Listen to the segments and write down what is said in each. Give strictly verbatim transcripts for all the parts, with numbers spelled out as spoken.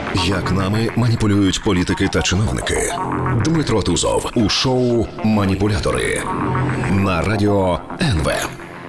Як нами маніпулюють політики та чиновники. Дмитро Тузов у шоу «Маніпулятори» на радіо ен ве.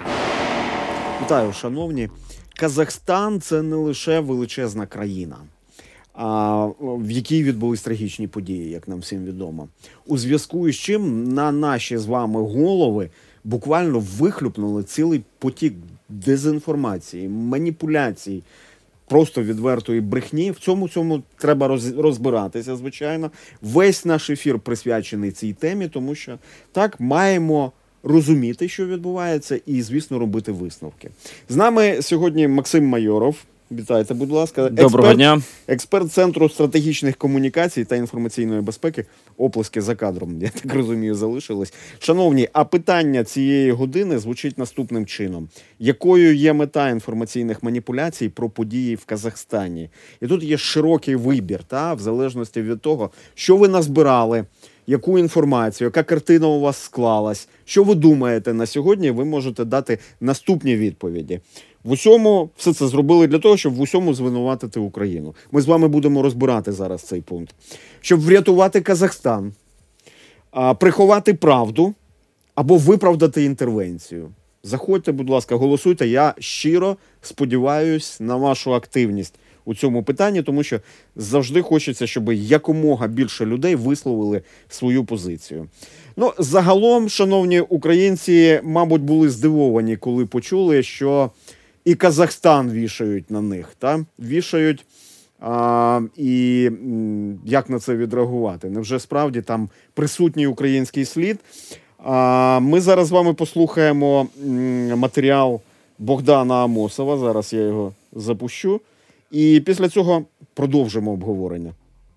Вітаю, шановні. Казахстан – це не лише величезна країна, а в якій відбулись трагічні події, як нам всім відомо. У зв'язку із чим на наші з вами голови буквально вихлюпнули цілий потік дезінформації, маніпуляцій, просто відвертої брехні. В цьому цьому треба роз, розбиратися, звичайно. Весь наш ефір присвячений цій темі, тому що так маємо розуміти, що відбувається, і, звісно, робити висновки. З нами сьогодні Максим Майоров. Вітайте, будь ласка. Доброго експерт, дня. Експерт Центру стратегічних комунікацій та інформаційної безпеки. Оплески за кадром, я так розумію, залишились. Шановні, а питання цієї години звучить наступним чином. Якою є мета інформаційних маніпуляцій про події в Казахстані? І тут є широкий вибір, та, в залежності від того, що ви назбирали, яку інформацію, яка картина у вас склалась, що ви думаєте на сьогодні, ви можете дати наступні відповіді. В усьому все це зробили для того, щоб в усьому звинуватити Україну. Ми з вами будемо розбирати зараз цей пункт. Щоб врятувати Казахстан, а, приховати правду або виправдати інтервенцію. Заходьте, будь ласка, голосуйте. Я щиро сподіваюся на вашу активність у цьому питанні, тому що завжди хочеться, щоб якомога більше людей висловили свою позицію. Ну, загалом, шановні українці, мабуть, були здивовані, коли почули, що і Казахстан вішають на них, та? Вішають, а, і м, як на це відреагувати? Невже справді там присутній український слід? А, ми зараз з вами послухаємо м, матеріал Богдана Амосова, зараз я його запущу, і після цього продовжимо обговорення.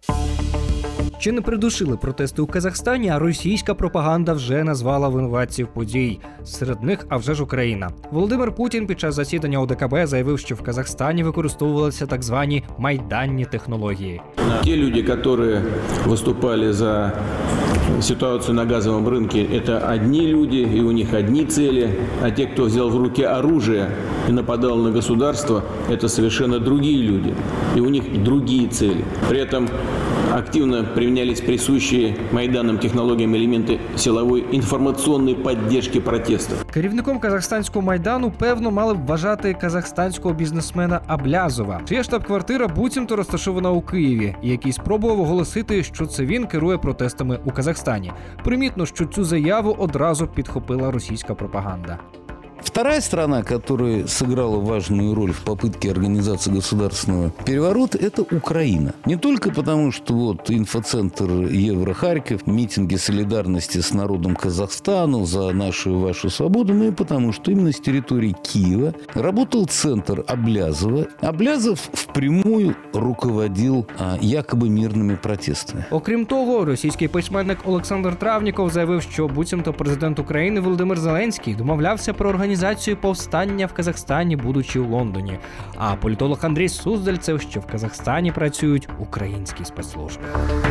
Чи не придушили протести у Казахстані, а російська пропаганда вже назвала винуватців подій. Серед них, а вже ж Україна. Володимир Путін під час засідання о де ка бе заявив, що в Казахстані використовувалися так звані майданні технології. Ті люди, які виступали за ситуацию на газовом рынке, это одни люди, и у них одни цели, а те, кто взял в руки оружие и нападал на государство, это совершенно другие люди, и у них другие цели. При этом активно применялись присущие майданным технологиям элементы силовой информационной поддержки протестов. Керівником казахстанського майдану, певно, мали б вважати казахстанського бізнесмена Аблязова, чия штаб-квартира буцімто розташована у Києві, і який спробував оголосити, що це він керує протестами у Казахстані. Примітно, що цю заяву одразу підхопила російська пропаганда. Вторая страна, которая сыграла важную роль в попытке организации государственного переворота, это Украина. Не только потому, что вот инфоцентр Евро-Харьков, митинги солидарности с народом Казахстана за нашу и вашу свободу, но и потому, что именно с территории Киева работал центр Аблязова. Аблязов впрямую руководил а, якобы мирными протестами. Окрім того, російський письменник Олександр Травніков заявив, що буцімто президент України Володимир Зеленський домовлявся про організацію організацію повстання в Казахстані, будучи у Лондоні. А політолог Андрій Суздальцев, що в Казахстані працюють українські спецслужби.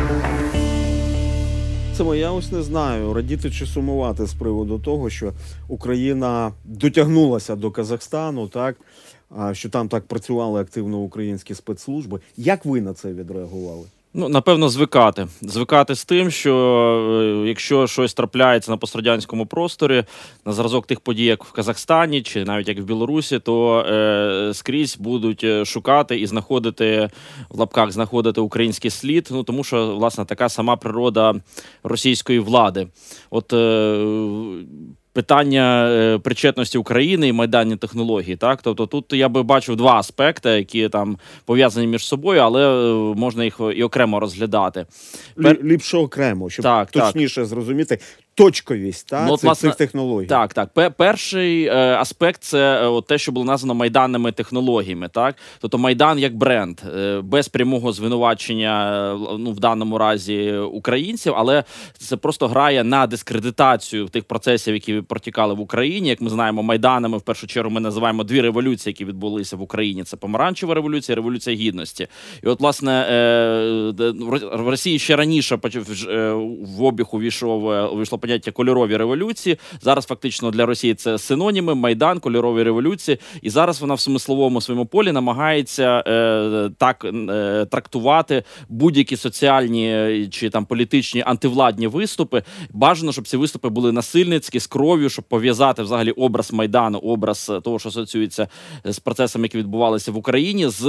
Це я ось не знаю, радіти чи сумувати з приводу того, що Україна дотягнулася до Казахстану, так, що там так працювали активно українські спецслужби. Як ви на це відреагували? Ну, напевно, звикати. Звикати з тим, що е, якщо щось трапляється на пострадянському просторі, на зразок тих подій, як в Казахстані, чи навіть як в Білорусі, то е, скрізь будуть шукати і знаходити, в лапках знаходити український слід, ну, тому що, власне, така сама природа російської влади. От е, питання е, причетності України і майданні технології, так? Тобто тут я би бачив два аспекти, які там пов'язані між собою, але е, можна їх і окремо розглядати. Пер... Ліпше окремо, щоб так, точніше так. зрозуміти точковість та, ну, цих, власне, цих технологій. Так, так. Перший е, аспект – це е, те, що було названо майданними технологіями. Так? Тобто Майдан як бренд, е, без прямого звинувачення, е, ну, в даному разі, українців, але це просто грає на дискредитацію тих процесів, які протікали в Україні. Як ми знаємо, майданами, в першу чергу, ми називаємо дві революції, які відбулися в Україні. Це помаранчева революція і революція гідності. І от, власне, е, в Росії ще раніше в обіг увійшло поняття кольорові революції. Зараз фактично для Росії це синоніми, Майдан, кольорові революції. І зараз вона в смисловому своєму полі намагається е, так е, трактувати будь-які соціальні чи там політичні антивладні виступи. Бажано, щоб ці виступи були насильницькі, з кров'ю, щоб пов'язати взагалі образ Майдану, образ того, що асоціюється з процесами, які відбувалися в Україні, з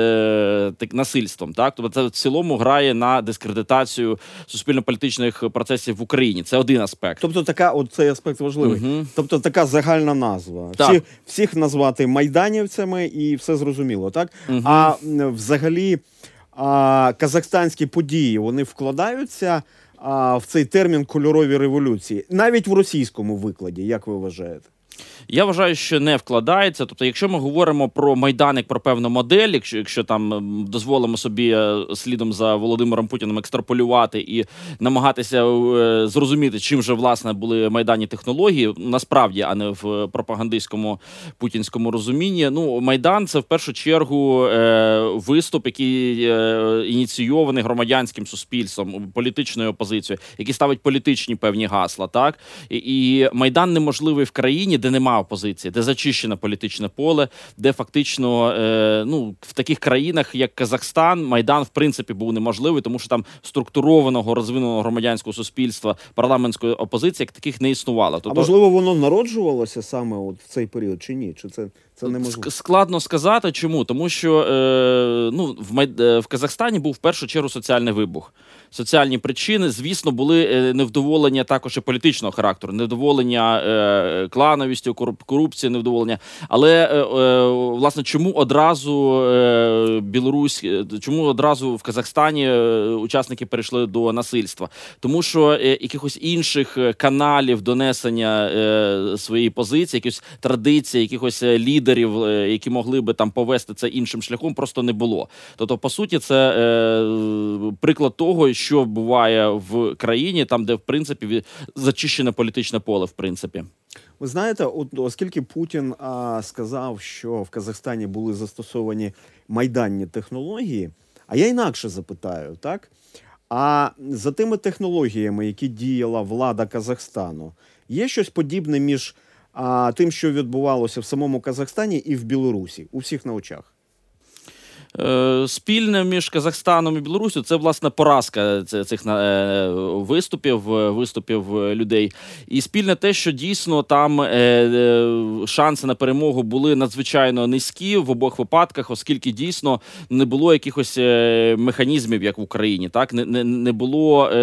е, так, насильством. Так? Тобто це в цілому грає на дискредитацію суспільно-політичних процесів в Україні. Це один аспект. Тобто така, от цей аспект важливий. Угу. Тобто така загальна назва. Так. Всі, всіх назвати майданівцями і все зрозуміло, так? Угу. А взагалі а, казахстанські події, вони вкладаються а, в цей термін кольорові революції? Навіть в російському викладі, як ви вважаєте? Я вважаю, що не вкладається. Тобто, якщо ми говоримо про Майдан як про певну модель, якщо, якщо там дозволимо собі слідом за Володимиром Путіним екстраполювати і намагатися е, зрозуміти, чим же, власне, були майданні технології, насправді, а не в пропагандистському путінському розумінні. Ну, Майдан – це в першу чергу е, виступ, який е, ініційований громадянським суспільством, політичною опозицією, який ставить політичні певні гасла, так? І, і Майдан неможливий в країні, де немає опозиції, де зачищене політичне поле, де фактично е, ну, в таких країнах, як Казахстан, Майдан, в принципі, був неможливий, тому що там структурованого, розвиненого громадянського суспільства, парламентської опозиції, як таких не існувало. Тобто, а можливо, воно народжувалося саме от в цей період, чи ні? Чи це, це неможливо? Складно сказати. Чому? Тому що е, ну, в, Май... в Казахстані був в першу чергу соціальний вибух. Соціальні причини, звісно, були невдоволення також і політичного характеру, невдоволення е, клановістю, корупції, невдоволення. Але, е, е, власне, чому одразу е, Білорусь, чому одразу в Казахстані е, учасники перейшли до насильства? Тому що е, якихось інших каналів донесення е, своєї позиції, якихось традицій, якихось лідерів, е, які могли би там повести це іншим шляхом, просто не було. Тобто, по суті, це е, приклад того, що буває в країні, там, де, в принципі, зачищене політичне поле, в принципі. Ви знаєте, от, оскільки Путін а, сказав, що в Казахстані були застосовані майданні технології, а я інакше запитаю, так? А за тими технологіями, які діяла влада Казахстану, є щось подібне між а, тим, що відбувалося в самому Казахстані і в Білорусі, у всіх на очах? Спільне між Казахстаном і Білоруссю – це, власне, поразка цих виступів, виступів людей. І спільне те, що дійсно там шанси на перемогу були надзвичайно низькі в обох випадках, оскільки дійсно не було якихось механізмів, як в Україні, так? Не, не, не було е,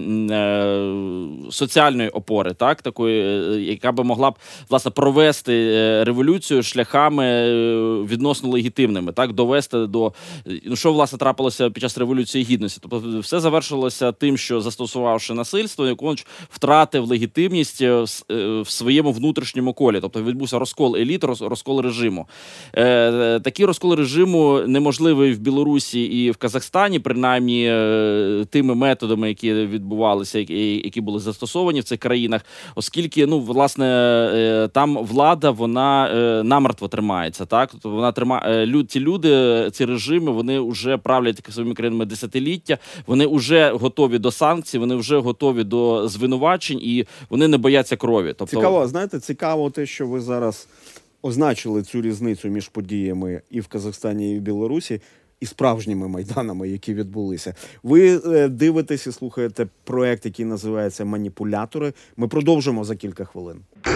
е, соціальної опори, так? Такої, яка би могла б, власне, провести революцію шляхами відносно легітимними, так? Довести до, ну, що, власне, трапилося під час Революції Гідності. Тобто все завершилося тим, що, застосувавши насильство, Янукович втратив легітимність в своєму внутрішньому колі. Тобто відбувся розкол еліт, розкол режиму. Е, такий розкол режиму неможливий в Білорусі і в Казахстані, принаймні тими методами, які відбувалися, які були застосовані в цих країнах, оскільки, ну, власне, там влада, вона намертво тримається, так? Тобто вона тримає, ці люди, ці режими, вони вже правлять своїми країнами десятиліття, вони вже готові до санкцій, вони вже готові до звинувачень і вони не бояться крові. Тобто... Цікаво, знаєте, цікаво те, що ви зараз означили цю різницю між подіями і в Казахстані, і в Білорусі, і справжніми майданами, які відбулися. Ви е, дивитесь і слухаєте проект, який називається «Маніпулятори». Ми продовжимо за кілька хвилин.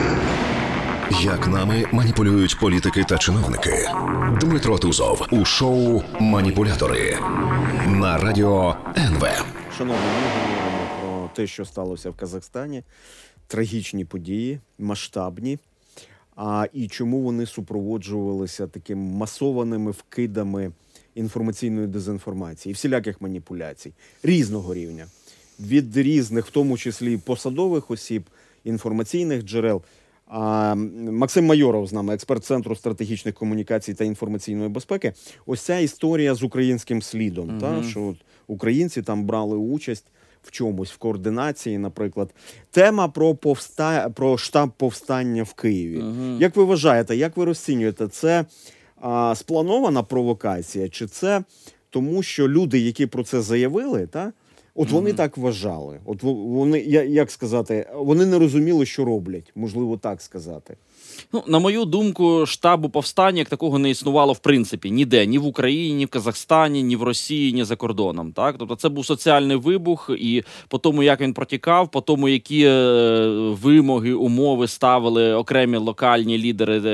Як нами маніпулюють політики та чиновники. Дмитро Тузов у шоу «Маніпулятори» на радіо ен ве. Шановні, ми говоримо про те, що сталося в Казахстані. Трагічні події, масштабні. А, і чому вони супроводжувалися такими масованими вкидами інформаційної дезінформації і всіляких маніпуляцій різного рівня. Від різних, в тому числі посадових осіб, інформаційних джерел. А, Максим Майоров з нами, експерт Центру стратегічних комунікацій та інформаційної безпеки. Ось ця історія з українським слідом, mm-hmm. та, що от українці там брали участь в чомусь, в координації, наприклад. Тема про, повста... про штаб повстання в Києві. Mm-hmm. Як ви вважаєте, як ви розцінюєте, це а, спланована провокація, чи це тому, що люди, які про це заявили, та, От вони mm-hmm. так вважали. От вони, як сказати, вони не розуміли, що роблять. Можливо, так сказати. Ну, на мою думку, штабу повстання як такого не існувало в принципі ніде, ні в Україні, ні в Казахстані, ні в Росії, ні за кордоном. Так? Тобто це був соціальний вибух, і по тому, як він протікав, по тому, які е, вимоги, умови ставили окремі локальні лідери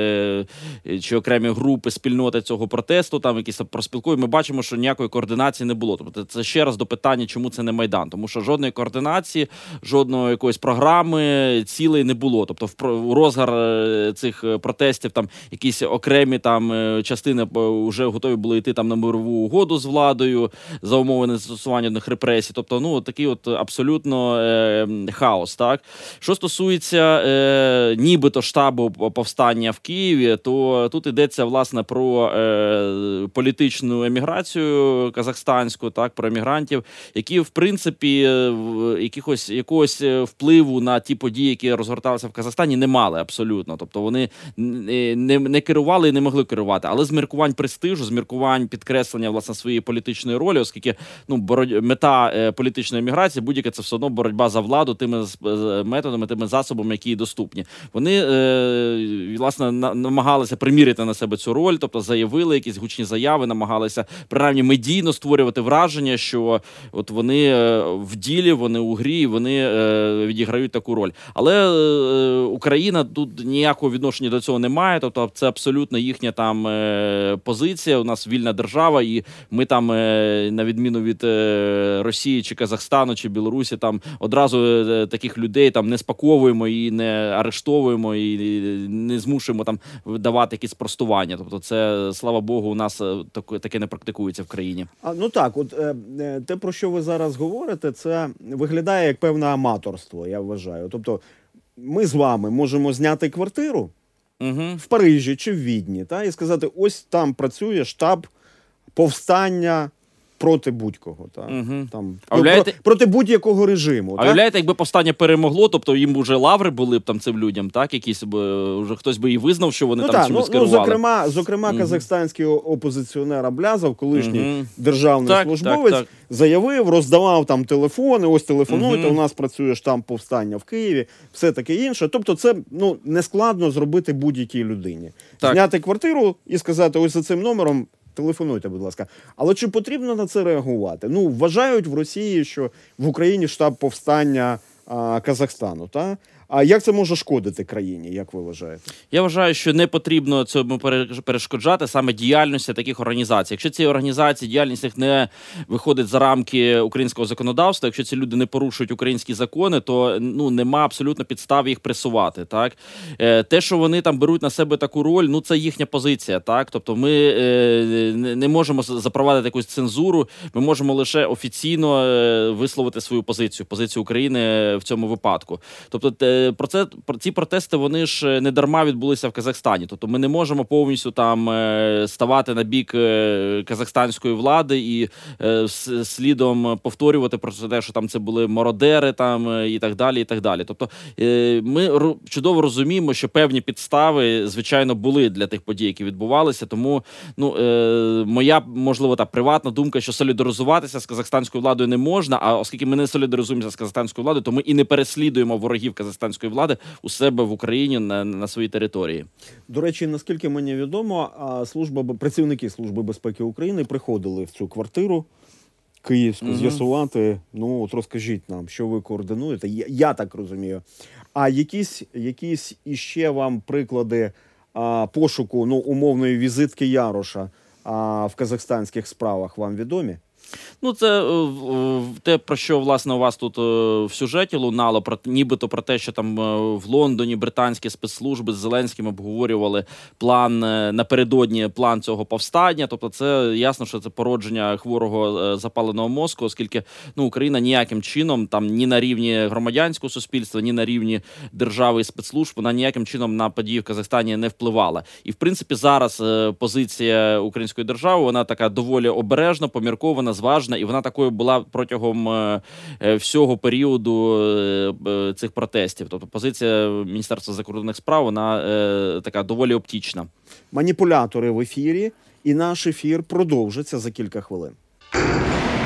е, чи окремі групи, спільноти цього протесту, там якісь проспілкують, ми бачимо, що ніякої координації не було. Тобто це ще раз до питання, чому це не Майдан. Тому що жодної координації, жодної якоїсь програми, цілей не було. Тобто в, в розгар цих протестів там якісь окремі там частини вже готові були йти там на мирову угоду з владою за умови незастосування одних репресій. Тобто, ну, такий от абсолютно е, хаос, так? Що стосується е, нібито штабу повстання в Києві, то тут йдеться, власне, про е, політичну еміграцію казахстанську, так, про емігрантів, які, в принципі, якихось, якогось впливу на ті події, які розгорталися в Казахстані, не мали абсолютно. Тобто вони не, не керували і не могли керувати. Але з міркувань престижу, з міркувань підкреслення, власне, своєї політичної ролі, оскільки ну, бороть... мета е, політичної еміграції, будь-яка це все одно боротьба за владу тими методами, тими засобами, які доступні. Вони, е, власне, на, намагалися приміряти на себе цю роль, тобто заявили якісь гучні заяви, намагалися, принаймні, медійно створювати враження, що от вони е, в ділі, вони у грі, вони е, відіграють таку роль. Але е, Україна тут ніякого відношення до цього немає, тобто це абсолютно їхня там е, позиція, у нас вільна держава, і ми там, е, на відміну від е, Росії, чи Казахстану, чи Білорусі, там одразу е, таких людей там не спаковуємо і не арештовуємо, і не змушуємо там давати якісь спростування. Тобто це, слава Богу, у нас так, таке не практикується в країні. А, ну так, от е, те, про що ви зараз говорите, це виглядає як певне аматорство, я вважаю. Тобто ми з вами можемо зняти квартиру угу. в Парижі чи в Відні, та, і сказати, ось там працює штаб повстання проти будь-кого. Та, угу. там, а ну, уявляєте... про, проти будь-якого режиму. А уявляєте, якби повстання перемогло, тобто їм вже лаври були б там цим людям, так? Якісь б, вже хтось би і визнав, що вони ну, там та, чимось ну, керували. Ну, зокрема, зокрема угу. казахстанський опозиціонер Аблязов, колишній угу. державний так, службовець, так, так. заявив, роздавав там телефони, ось телефонуйте, угу. у нас працює штаб повстання в Києві, все таке інше. Тобто це ну, нескладно зробити будь-якій людині. Так. Зняти квартиру і сказати, ось за цим номером телефонуйте, будь ласка. Але чи потрібно на це реагувати? Ну, вважають в Росії, що в Україні штаб повстання а, Казахстану, та? А як це може шкодити країні, як ви вважаєте? Я вважаю, що не потрібно цьому перешкоджати саме діяльності таких організацій. Якщо ці організації, діяльність їх не виходить за рамки українського законодавства, якщо ці люди не порушують українські закони, то ну, нема абсолютно підстав їх пресувати. Так? Те, що вони там беруть на себе таку роль, ну це їхня позиція. Так? Тобто ми е, не можемо запровадити якусь цензуру, ми можемо лише офіційно висловити свою позицію, позицію України в цьому випадку. Тобто Про це про ці протести вони ж не дарма відбулися в Казахстані. Тобто ми не можемо повністю там ставати на бік казахстанської влади і слідом повторювати про те, що там це були мародери там і так далі, і так далі. Тобто ми чудово розуміємо, що певні підстави, звичайно, були для тих подій, які відбувалися. Тому ну моя, можливо, та приватна думка, що солідаризуватися з казахстанською владою не можна, а оскільки ми не солідаризуємося з казахстанською владою, то ми і не переслідуємо ворогів казахстанської влади у себе в Україні на, на своїй території. До речі, наскільки мені відомо, служба працівники Служби безпеки України приходили в цю квартиру київську угу. з'ясувати. Ну, от розкажіть нам, що ви координуєте. Я, я так розумію. А якісь, якісь іще вам приклади а, пошуку, ну, умовної візитки Яроша а, в казахстанських справах вам відомі? Ну, це те, про що, власне, у вас тут в сюжеті лунало, про, нібито про те, що там в Лондоні британські спецслужби з Зеленським обговорювали план, напередодні план цього повстання. Тобто це ясно, що це породження хворого запаленого мозку, оскільки ну, Україна ніяким чином, там, ні на рівні громадянського суспільства, ні на рівні держави і спецслужб, вона ніяким чином на події в Казахстані не впливала. І, в принципі, зараз позиція української держави, вона така доволі обережна, поміркована, зважна, і вона такою була протягом е, всього періоду е, цих протестів. Тобто позиція Міністерства закордонних справ, вона е, така доволі оптічна. Маніпулятори в ефірі, і наш ефір продовжиться за кілька хвилин.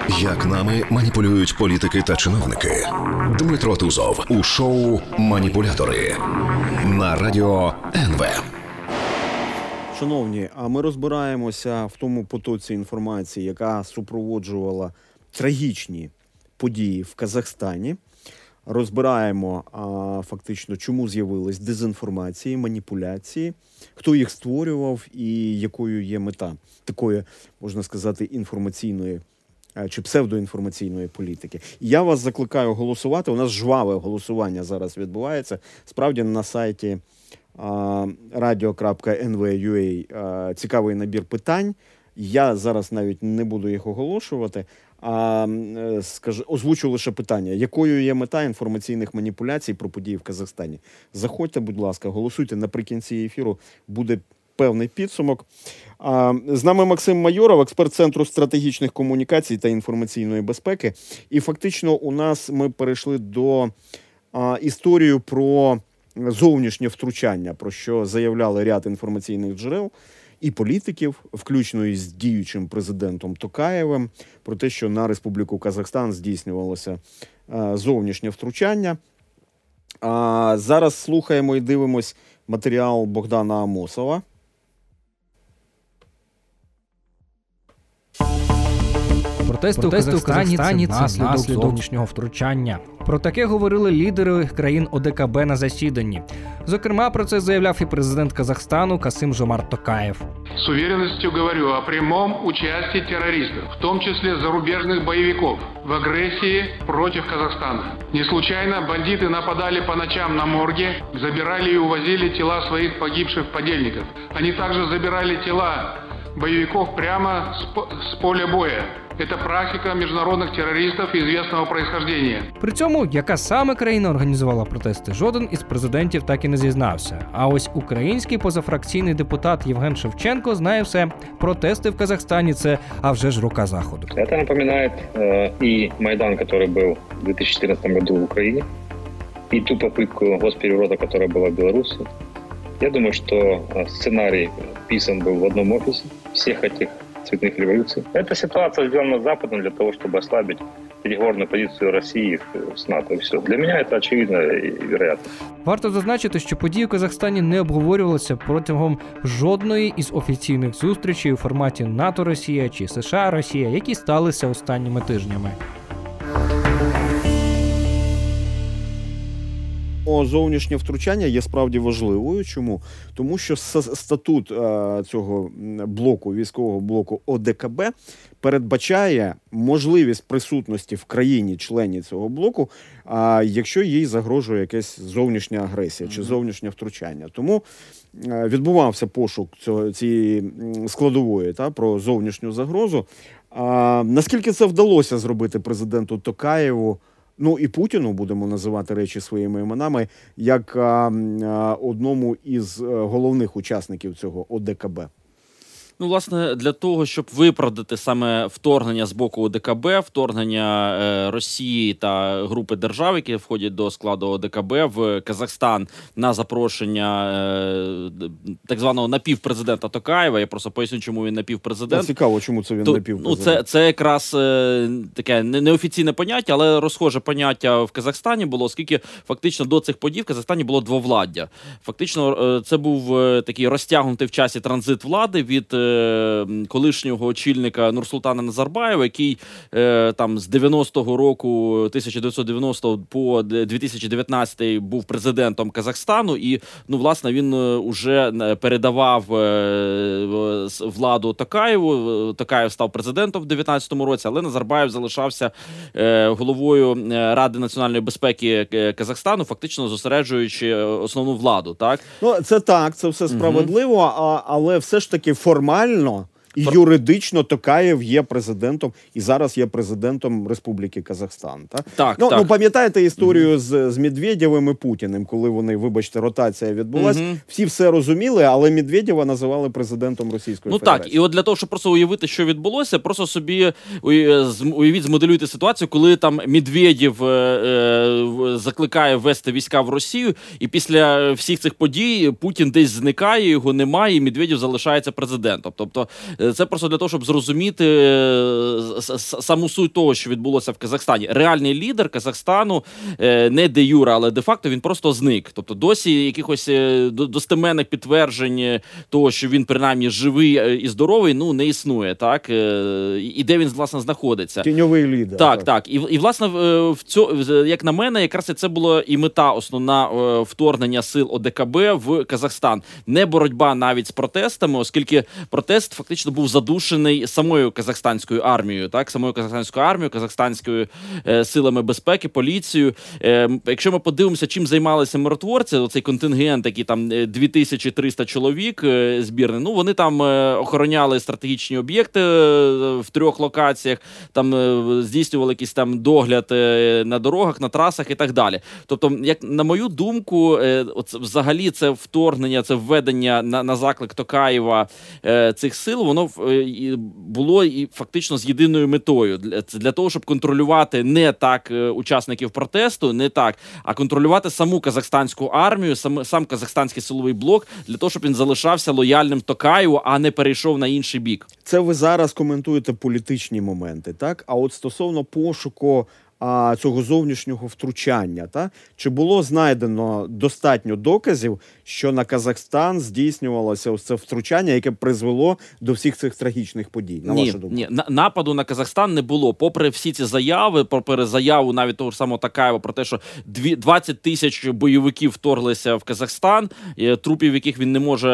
Як нами маніпулюють політики та чиновники. Дмитро Тузов у шоу «Маніпулятори» на радіо ен ве. Шановні, а ми розбираємося в тому потоці інформації, яка супроводжувала трагічні події в Казахстані. Розбираємо а, фактично, чому з'явились дезінформації, маніпуляції, хто їх створював і якою є мета такої, можна сказати, інформаційної а, чи псевдоінформаційної політики. І я вас закликаю голосувати. У нас жваве голосування зараз відбувається. Справді на сайті радіо крапка ен ве крапка ю а цікавий набір питань. Я зараз навіть не буду їх оголошувати, а скажу, озвучу лише питання. Якою є мета інформаційних маніпуляцій про події в Казахстані? Заходьте, будь ласка, голосуйте. Наприкінці ефіру буде певний підсумок. А, з нами Максим Майоров, експерт Центру стратегічних комунікацій та інформаційної безпеки. І фактично у нас ми перейшли до а, історії про зовнішнє втручання, про що заявляли ряд інформаційних джерел і політиків, включно із діючим президентом Токаєвим, про те, що на Республіку Казахстан здійснювалося а, зовнішнє втручання. А, зараз слухаємо і дивимось матеріал Богдана Амосова. Протести, Протести у Казахстані, Казахстані – це наслідок, наслідок зовнішнього втручання. Про таке говорили лідери країн о де ка бе на засіданні. Зокрема, про це заявляв і президент Казахстану Касым-Жомарт Токаев. С уверенностью говорю о прямом участии террористов, в том числе зарубежных боевиков, в агрессии против Казахстана. Не случайно бандиты нападали по ночам на морги, забирали и увозили тела своих погибших подельников. Они также забирали тела боевиков прямо с, с поля боя. Це практика міжнародних терористів известного происхождения. При цьому, яка саме країна організувала протести, жоден із президентів так і не зізнався. А ось український позафракційний депутат Євген Шевченко знає все. Протести в Казахстані – це, а вже ж, рука Заходу. Це напоминає э, і Майдан, який був у дві тисячі чотирнадцятому году в Україні, і ту попытку госпереворота, яка була в Білорусі. Я думаю, що сценарій писан був в одному офісі всіх этих цветных революций. Эта ситуация сделана Западом для того, чтобы ослабить переговорную позицию России с НАТО. И все. Для меня это очевидно и вероятно. Варто зазначити, що події в Казахстані не обговорювалися протягом жодної із офіційних зустрічей у форматі НАТО-Росія чи США-Росія, які сталися останніми тижнями. Зовнішнє втручання є справді важливою. Чому? Тому що статут а, цього блоку, військового блоку о де ка бе передбачає можливість присутності в країні-члені цього блоку, а, якщо їй загрожує якась зовнішня агресія чи зовнішнє втручання. Тому а, відбувався пошук цього, цієї складової та, про зовнішню загрозу. А, наскільки це вдалося зробити президенту Токаєву, ну і Путіну, будемо називати речі своїми іменами, як а, а, одному із головних учасників цього о де ка бе? Ну, власне, для того, щоб виправдати саме вторгнення з боку о де ка бе, вторгнення е, Росії та групи держав, які входять до складу о де ка бе в Казахстан на запрошення е, так званого напівпрезидента Токаєва. Я просто поясню, чому він напівпрезидент. Цікаво, чому це він То, напівпрезидент. Ну, це, це якраз е, таке неофіційне поняття, але розхоже поняття в Казахстані було, оскільки фактично до цих подій в Казахстані було двовладдя. Фактично, е, це був е, такий розтягнутий в часі транзит влади від е, колишнього очільника Нурсултана Назарбаєва, який е, там з дев'яностого року, тисяча дев'ятсот дев'яностого по дві тисячі дев'ятнадцятий був президентом Казахстану, і, ну, власне, він уже передавав е, владу Токаєву. Токаєв став президентом в дев'ятнадцятому році, але Назарбаєв залишався е, головою Ради національної безпеки Казахстану, фактично зосереджуючи основну владу, так? Ну, це так, це все справедливо, угу. а, але все ж таки формально і юридично Токаєв є президентом, і зараз є президентом Республіки Казахстан. Так, так. Ну, так. ну пам'ятаєте історію угу. з, з Медведєвим і Путіним, коли вони, вибачте, ротація відбулась. Угу. Всі все розуміли, але Медведєва називали президентом Російської ну, Федерації. Так, і от для того, щоб просто уявити, що відбулося, просто собі уявіть, змоделюйте ситуацію, коли там Медведєв е, е, закликає ввести війська в Росію, і після всіх цих подій Путін десь зникає, його немає, і Медведєв залишається президентом. Тобто Це просто для того, щоб зрозуміти саму суть того, що відбулося в Казахстані. Реальний лідер Казахстану не де юре, але де-факто він просто зник. Тобто досі якихось достеменних підтверджень того, що він принаймні живий і здоровий, ну, не існує, так? І де він, власне, знаходиться. Тіньовий лідер. Так, так. так. І, і, власне, в цьо, як на мене, якраз це було і мета основна вторгнення сил О Де Ка Бе в Казахстан. Не боротьба навіть з протестами, оскільки протест фактично був задушений самою казахстанською армією, так? Самою казахстанською армією, казахстанською е, силами безпеки, поліцією. Е, якщо ми подивимося, чим займалися миротворці, оцей контингент, який там дві тисячі триста чоловік е, збірний, ну, вони там е, охороняли стратегічні об'єкти е, в трьох локаціях, там е, здійснювали якийсь там догляд е, на дорогах, на трасах і так далі. Тобто, як на мою думку, е, от, взагалі це вторгнення, це введення на, на заклик Токаєва е, цих сил, воно е, було і фактично з єдиною метою. Для, для того, щоб контролювати не так е, учасників протесту, не так, а контролювати саму казахстанську армію, сам, сам казахстанський силовий блок, для того, щоб він залишався лояльним Токаєву, а не перейшов на інший бік. Це ви зараз коментуєте політичні моменти, так? А от стосовно пошуку а, цього зовнішнього втручання, та? Чи було знайдено достатньо доказів, що на Казахстан здійснювалося ось це втручання, яке призвело до всіх цих трагічних подій? На ні, вашу думку? Ні, нападу на Казахстан не було. Попри всі ці заяви, попри заяву навіть того ж самого Токаєва про те, що двадцять тисяч бойовиків вторглися в Казахстан, трупів яких він не може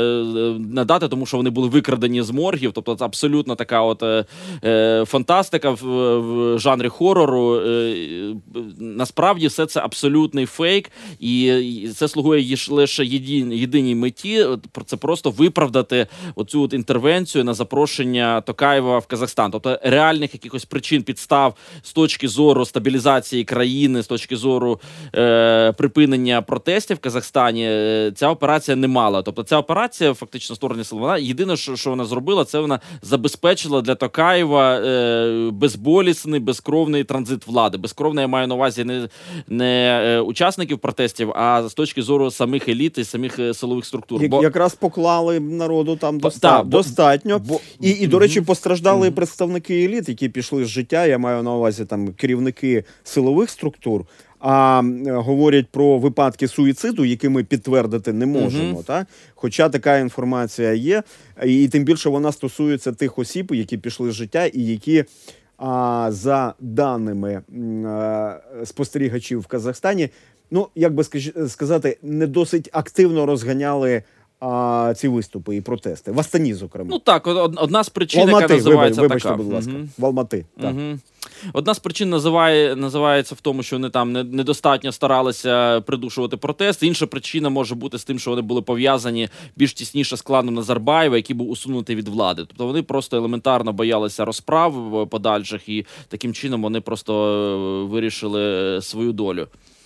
надати, тому що вони були викрадені з моргів. Тобто це абсолютно така от е, фантастика в, в жанрі хорору. Е, насправді все це абсолютний фейк, і це слугує лише єдиній, єдиній меті, це просто виправдати оцю от інтервенцію на запрошення Токаєва в Казахстан. Тобто реальних якихось причин, підстав з точки зору стабілізації країни, з точки зору е, припинення протестів в Казахстані, е, ця операція не мала. Тобто ця операція, фактично створення сил, вона єдине, що, що вона зробила, це вона забезпечила для Токаєва е, безболісний, безкровний транзит влади. Безкровний, я маю на увазі не, не е, учасників протестів, а з точки зору самих еліт і самих силових структур. Як, бо... Якраз поклали народу там Бо, доста... та, бо, достатньо. Бо... І, і, до речі, постраждали mm-hmm. і представники еліт, які пішли з життя, я маю на увазі там керівники силових структур, а говорять про випадки суїциду, які ми підтвердити не можемо. Mm-hmm. Та? Хоча така інформація є, і, і тим більше вона стосується тих осіб, які пішли з життя і які а, за даними а, спостерігачів в Казахстані, ну, як би сказати, не досить активно розганяли а, ці виступи і протести. В Астані, зокрема. Ну так, одна з причин, Алмати, яка називається вибач, така. Вибачте, будь ласка. Угу. В Алмати, так. Угу. Одна з причин називає, називається в тому, що вони там недостатньо старалися придушувати протести. Інша причина може бути з тим, що вони були пов'язані більш тісніше з кланом Назарбаєва, який був усунутий від влади. Тобто вони просто елементарно боялися розправ подальших, і таким чином вони просто вирішили свою долю.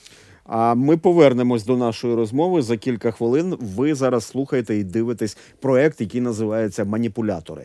А ми повернемось до нашої розмови за кілька хвилин. Ви зараз слухаєте і дивитесь проект, який називається «Маніпулятори».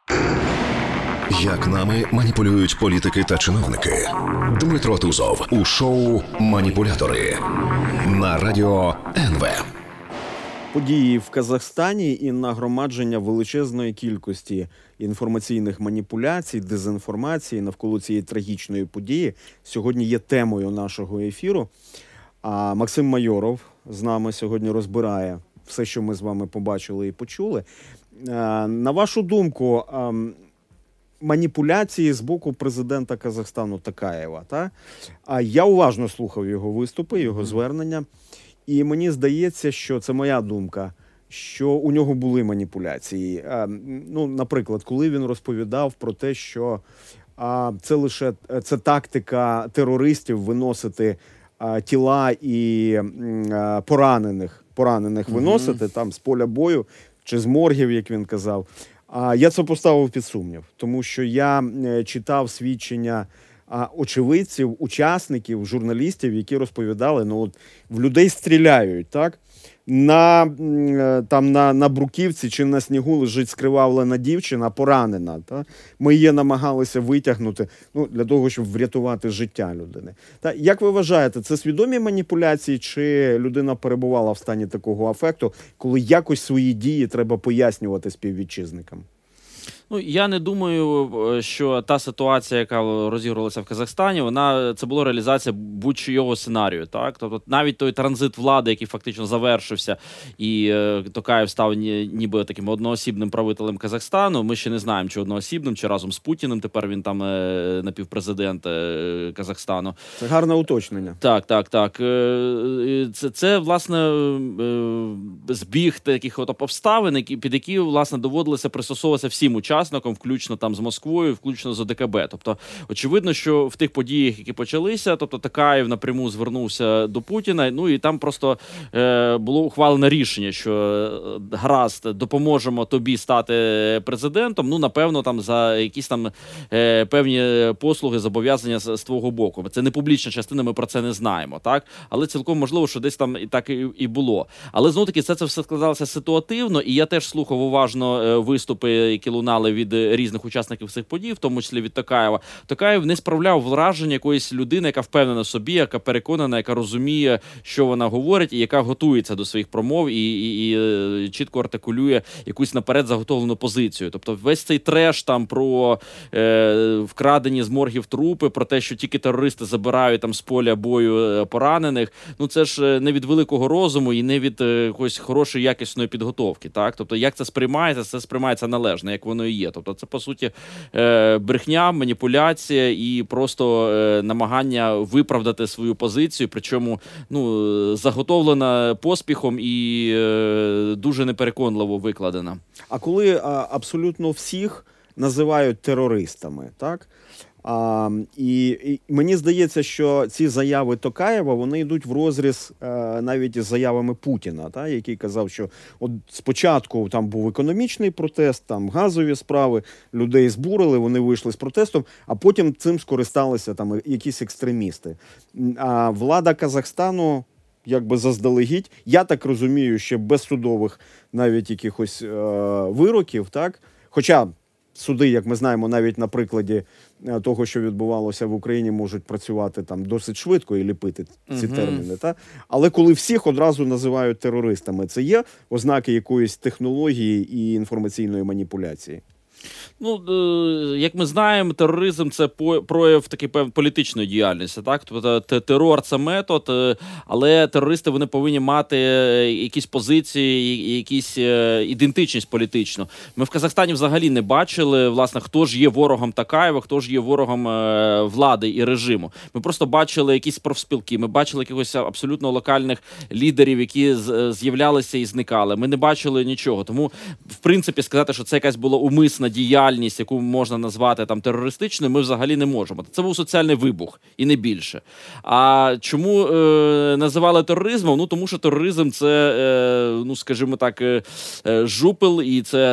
Як нами маніпулюють політики та чиновники. Дмитро Тузов у шоу «Маніпулятори» на радіо ен ве. Події в Казахстані і нагромадження величезної кількості інформаційних маніпуляцій, дезінформації навколо цієї трагічної події сьогодні є темою нашого ефіру. А Максим Майоров з нами сьогодні розбирає все, що ми з вами побачили і почули. На вашу думку, маніпуляції з боку президента Казахстану Токаєва, та? А я уважно слухав його виступи, його звернення, і мені здається, що це моя думка, що у нього були маніпуляції. Ну, наприклад, коли він розповідав про те, що це лише це тактика терористів виносити тіла і поранених, поранених mm-hmm. виносити там з поля бою чи з моргів, як він казав. А я це поставив під сумнів, тому що я читав свідчення очевидців, учасників, журналістів, які розповідали, ну от в людей стріляють, так? На, там, на, на бруківці чи на снігу лежить скривавлена дівчина, поранена. Та? Ми її намагалися витягнути, ну, для того, щоб врятувати життя людини. Та? Як ви вважаєте, це свідомі маніпуляції, чи людина перебувала в стані такого афекту, коли якось свої дії треба пояснювати співвітчизникам? Ну, я не думаю, що та ситуація, яка розігрувалася в Казахстані, вона це була реалізація будь-чийого сценарію. Так? Тобто навіть той транзит влади, який фактично завершився, і е, Токаєв став ні, ніби таким одноосібним правителем Казахстану. Ми ще не знаємо, чи одноосібним, чи разом з Путіним. Тепер він там е, напівпрезидент е, Казахстану. Це гарне уточнення. Так, так, так. Е, це, це власне, е, збіг таких от обставин, які, під які, власне, доводилося пристосовуватися всім учасникам, включно там з Москвою, включно з ОДКБ. Тобто, очевидно, що в тих подіях, які почалися, тобто Токаєв напряму звернувся до Путіна, ну і там просто е, було ухвалене рішення, що е, гаразд, допоможемо тобі стати президентом, ну, напевно, там за якісь там е, певні послуги, зобов'язання з, з твого боку. Це не публічна частина, ми про це не знаємо, так? Але цілком можливо, що десь там і так і, і було. Але, знову-таки, це, це все складалося ситуативно, і я теж слухав уважно е, виступи, які лунали від різних учасників цих подій, в тому числі від Токаєва. Токаєв не справляв враження якоїсь людини, яка впевнена в собі, яка переконана, яка розуміє, що вона говорить, і яка готується до своїх промов і, і, і чітко артикулює якусь наперед заготовлену позицію. Тобто весь цей треш там про е, вкрадені з моргів трупи, про те, що тільки терористи забирають там з поля бою поранених, ну це ж не від великого розуму і не від е, якоїсь хорошої якісної підготовки. Так? Тобто як це сприймається, це сприймається належно, як воно і є. Тобто це, по суті, е, брехня, маніпуляція і просто е, намагання виправдати свою позицію, причому ну, заготовлена поспіхом і е, дуже непереконливо викладена. А коли а, абсолютно всіх називають терористами, так? А, і, і мені здається, що ці заяви Токаєва, вони йдуть в розріз а, навіть із заявами Путіна, та, який казав, що от спочатку там був економічний протест, там газові справи, людей збурили, вони вийшли з протестом, а потім цим скористалися там якісь екстремісти. А влада Казахстану якби заздалегідь, я так розумію, ще без судових навіть якихось е, вироків, так? Хоча суди, як ми знаємо, навіть на прикладі того, що відбувалося в Україні, можуть працювати там досить швидко і ліпити ці угу. терміни. Та? Але коли всіх одразу називають терористами, це є ознаки якоїсь технології і інформаційної маніпуляції? Ну, як ми знаємо, тероризм – це прояв такий політичної діяльності, так? Тобто терор – це метод, але терористи, вони повинні мати якісь позиції, якісь ідентичність політичну. Ми в Казахстані взагалі не бачили, власне, хто ж є ворогом Токаєва, хто ж є ворогом влади і режиму. Ми просто бачили якісь профспілки, ми бачили якихось абсолютно локальних лідерів, які з'являлися і зникали. Ми не бачили нічого. Тому, в принципі, сказати, що це якась була умисна діяльність, яку можна назвати там терористичною, ми взагалі не можемо. Це був соціальний вибух, і не більше. А чому е, називали тероризмом? Ну, тому що тероризм – це, е, ну, скажімо так, е, жупел, і це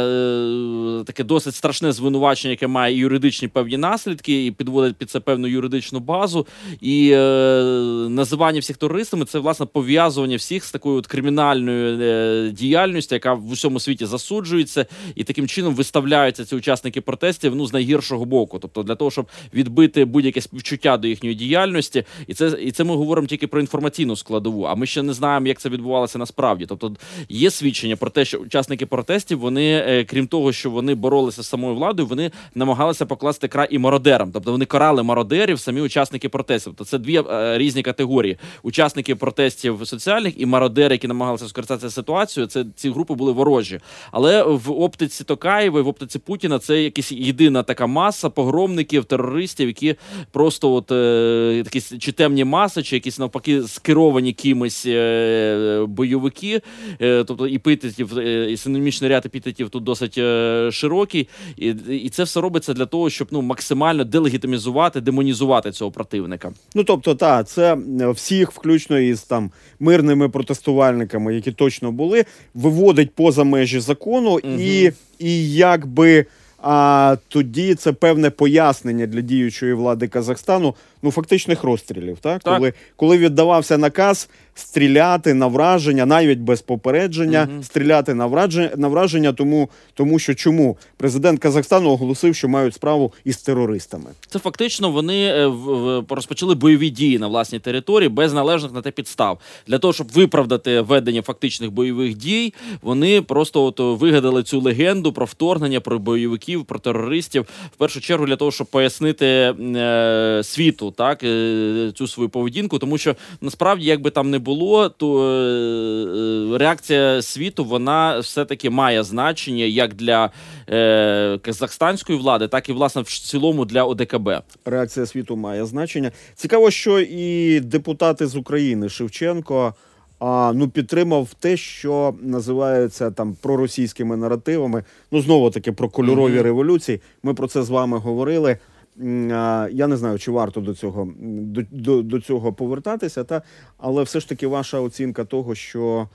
е, таке досить страшне звинувачення, яке має юридичні певні наслідки, і підводить під це певну юридичну базу. І е, називання всіх терористами – це, власне, пов'язування всіх з такою от кримінальною е, діяльністю, яка в усьому світі засуджується, і таким чином виставляються ці учасники протестів, ну, з найгіршого боку. Тобто для того, щоб відбити будь-яке співчуття до їхньої діяльності. І це, і це ми говоримо тільки про інформаційну складову, а ми ще не знаємо, як це відбувалося насправді. Тобто є свідчення про те, що учасники протестів, вони, крім того, що вони боролися з самою владою, вони намагалися покласти край і мародерам. Тобто вони карали мародерів, самі учасники протестів. Тобто це дві е, різні категорії. Учасники протестів соціальних і мародери, які намагалися скористатися ситуацією, це ці групи були ворожі. Але в оптиці Токаєва, в оптиці Путіна це якась єдина така маса погромників, терористів, які просто от е, такі чи темні маси, чи якісь навпаки скеровані кимось е, бойовики, е, тобто епітетів, е, і синонімічний ряд епітетів тут досить е, широкий, і, і це все робиться для того, щоб ну максимально делегітимізувати, демонізувати цього противника. Ну тобто, так, це всіх, включно із там мирними протестувальниками, які точно були, виводить поза межі закону, угу. і, і якби а тоді це певне пояснення для діючої влади Казахстану, ну, фактичних розстрілів, так? Так. Коли, коли віддавався наказ стріляти на враження, навіть без попередження, Мгм. стріляти на враження, на враження тому, тому що чому? Президент Казахстану оголосив, що мають справу із терористами. Це фактично вони е, в- в- розпочали бойові дії на власній території без належних на те підстав. Для того, щоб виправдати ведення фактичних бойових дій, вони просто от вигадали цю легенду про вторгнення, про бойовиків, про терористів. В першу чергу для того, щоб пояснити е, світу, так, е, цю свою поведінку, тому що насправді, як би там не було, то е, е, реакція світу, вона все-таки має значення як для е, казахстанської влади, так і, власне, в цілому для О Де Ка Бе. Реакція світу має значення. Цікаво, що і депутати з України Шевченко а, ну, підтримав те, що називається там проросійськими наративами. Ну, знову таки, про кольорові Мгм. революції. Ми про це з вами говорили. М, а, Я не знаю, чи варто до цього, до, до, до цього повертатися, та? Але все ж таки ваша оцінка того, що,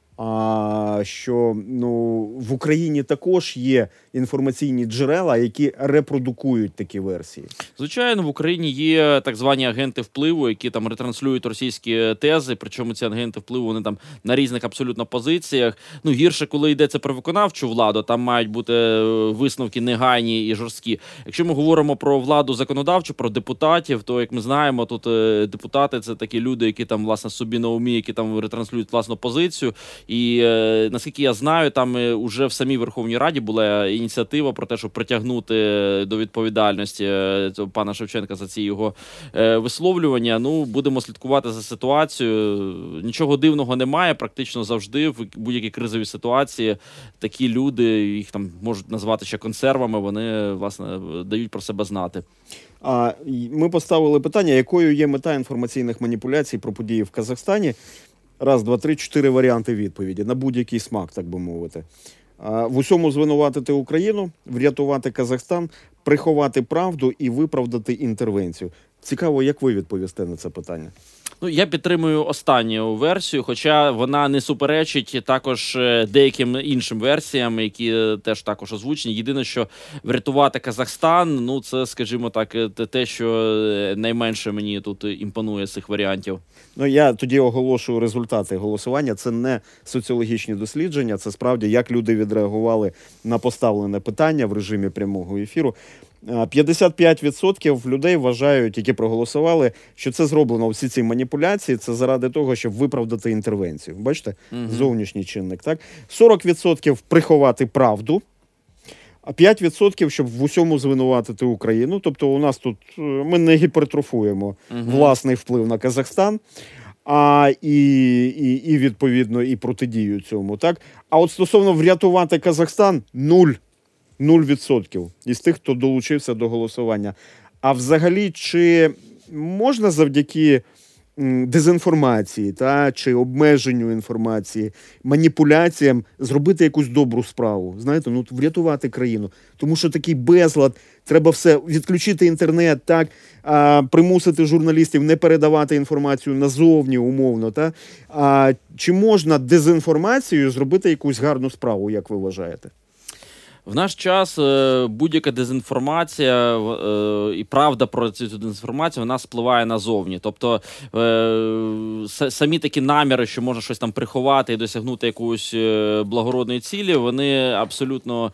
а, що ну, в Україні також є інформаційні джерела, які репродукують такі версії. Звичайно, в Україні є так звані агенти впливу, які там ретранслюють російські тези, причому ці агенти впливу, вони там на різних абсолютно позиціях. Ну, гірше, коли йдеться про виконавчу владу, там мають бути е, висновки негайні і жорсткі. Якщо ми говоримо про владу законодавчу, про депутатів, то, як ми знаємо, тут е, депутати – це такі люди, які там, власне, собі на умі, які там ретранслюють власну позицію. І, е, наскільки я знаю, там е, уже в самій Верховній Раді була ініціатива про те, щоб притягнути до відповідальності е, цього пана Шевченка за ці його е, висловлювання. Ну, будемо слідкувати за ситуацією. Нічого дивного немає. Практично завжди в будь-якій кризовій ситуації такі люди, їх там можуть назвати ще консервами, вони, власне, дають про себе знати. А й- ми поставили питання, якою є мета інформаційних маніпуляцій про події в Казахстані. Раз, два, три, чотири варіанти відповіді на будь-який смак, так би мовити. А, в усьому звинуватити Україну, врятувати Казахстан, приховати правду і виправдати інтервенцію. Цікаво, як ви відповісте на це питання? Ну, я підтримую останню версію, хоча вона не суперечить також е, деяким іншим версіям, які е, теж також озвучені. Єдине, що врятувати Казахстан, ну це, скажімо так, е, те- те, що е, найменше мені тут імпонує з цих варіантів. Ну, я тоді оголошую результати голосування. Це не соціологічні дослідження, це справді, як люди відреагували на поставлене питання в режимі прямого ефіру. А, п'ятдесят п'ять відсотків людей вважають, які проголосували, що це зроблено, всі ці маніпуляції, це заради того, щоб виправдати інтервенцію. Бачите? Мгм. Зовнішній чинник, так? сорок відсотків приховати правду, а п'ять відсотків, щоб в усьому звинуватити Україну. Тобто у нас тут, е, ми не гіпертрофуємо Мгм. власний вплив на Казахстан, а і, і, і відповідно і протидію цьому. Так? А от стосовно врятувати Казахстан, нуль. Нуль відсотків із тих, хто долучився до голосування. А взагалі, чи можна завдяки м, дезінформації та, чи обмеженню інформації, маніпуляціям зробити якусь добру справу? Знаєте, ну, врятувати країну. Тому що такий безлад, треба все, відключити інтернет, так, а, примусити журналістів не передавати інформацію назовні, умовно. Та? А, чи можна дезінформацією зробити якусь гарну справу, як ви вважаєте? В наш час е, будь-яка дезінформація в- е, і правда про цю дезінформацію, вона спливає назовні. Тобто е, с- самі такі наміри, що можна щось там приховати і досягнути якоїсь е, благородної цілі, вони абсолютно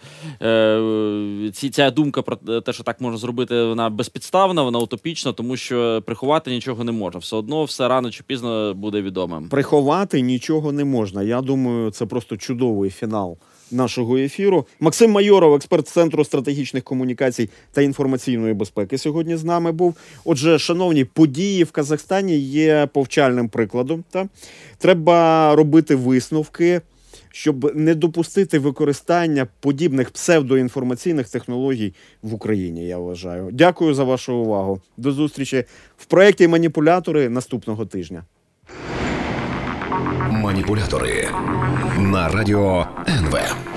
е, ці, ця думка про те, що так можна зробити, вона безпідставна, вона утопічна, тому що приховати нічого не можна. Все одно все рано чи пізно буде відомим. Приховати нічого не можна. Я думаю, це просто чудовий фінал нашого ефіру. Максим Майоров, експерт Центру стратегічних комунікацій та інформаційної безпеки, сьогодні з нами був. Отже, шановні, події в Казахстані є повчальним прикладом. Та? Треба робити висновки, щоб не допустити використання подібних псевдоінформаційних технологій в Україні, я вважаю. Дякую за вашу увагу. До зустрічі в проєкті «Маніпулятори» наступного тижня. Маніпулятори на радіо ен ве.